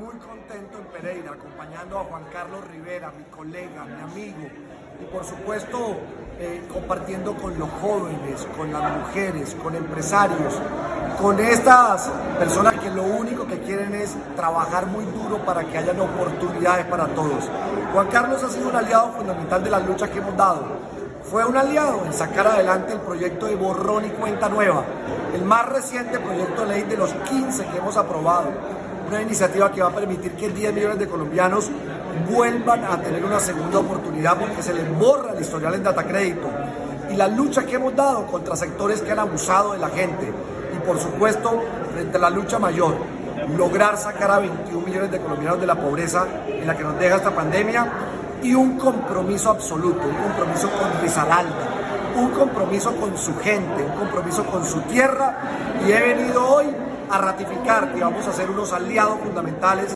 muy contento en Pereira, acompañando a Juan Carlos Rivera, mi colega, mi amigo, y por supuesto compartiendo con los jóvenes, con las mujeres, con empresarios, con estas personas que lo único que quieren es trabajar muy duro para que hayan oportunidades para todos. Juan Carlos ha sido un aliado fundamental de las luchas que hemos dado. Fue un aliado en sacar adelante el proyecto de Borrón y Cuenta Nueva, el más reciente proyecto de ley de los 15 que hemos aprobado. Una iniciativa que va a permitir que 10 millones de colombianos vuelvan a tener una segunda oportunidad porque se les borra el historial en Datacrédito. Y la lucha que hemos dado contra sectores que han abusado de la gente. Y por supuesto, frente a la lucha mayor, lograr sacar a 21 millones de colombianos de la pobreza en la que nos deja esta pandemia. Y un compromiso absoluto, un compromiso con Risaralda, un compromiso con su gente, un compromiso con su tierra. Y he venido hoy a ratificar que vamos a ser unos aliados fundamentales